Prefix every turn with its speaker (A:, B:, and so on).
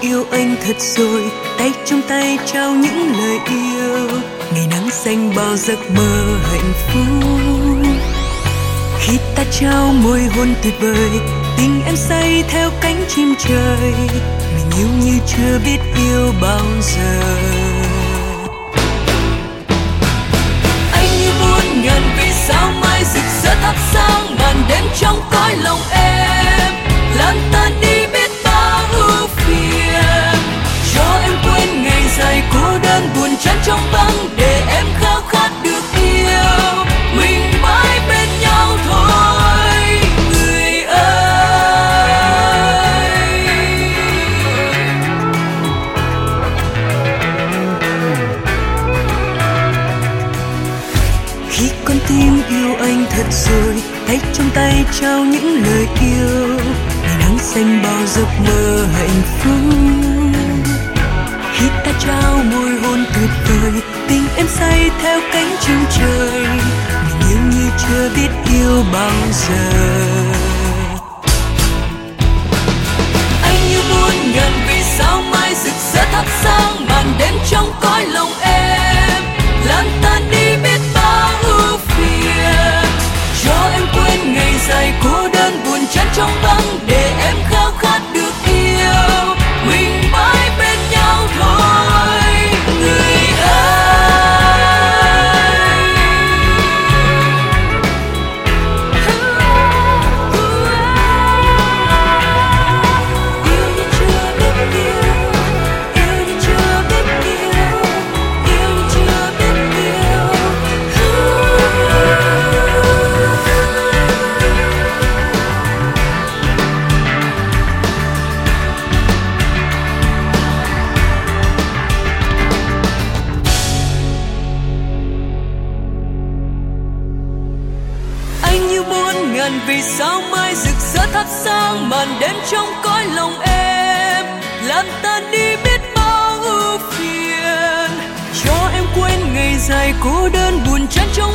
A: yêu anh thật rồi, tay trong tay trao những lời yêu. Ngày nắng xanh bao giấc mơ hạnh phúc. Khi ta trao môi hôn tuyệt vời, tình em say theo cánh chim trời. Mình yêu như chưa biết yêu bao giờ. Anh như muôn ngàn vì sao mai rực rỡ thắp sáng màn đêm trong cõi lòng em, lan tan đi biết bao ưu phiền, cho em quên ngày dài cô đơn buồn chán trong vắng, để em khao khát được yêu. Mình mãi bên nhau thôi người ơi. Khi con tim yêu anh thật rồi, tay trong tay trao những lời yêu. Ngày nắng xanh bao giấc mơ hạnh phúc. Khi ta trao môi hôn tuyệt vời, tình em say theo cánh chim trời. Mình yêu như chưa biết yêu bao giờ. Anh như muôn ngàn vì sao mai rực rỡ thắp sáng màn đêm trong cõi lòng em, lan tan đi biết bao ưu phiền, cho em quên ngày dài cô đơn buồn chán trong vắng, để em khao khát được yêu. Mình mãi bên nhau thôi người ơi. Yêu như chưa biết yêu, yêu như chưa biết yêu, yêu như chưa biết yêu. Anh như muôn ngàn vì sao mai rực rỡ thắp sáng màn đêm trong cõi lòng em, lan tan đi biết bao ưu phiền, cho em quên ngày dài cô đơn buồn chán trong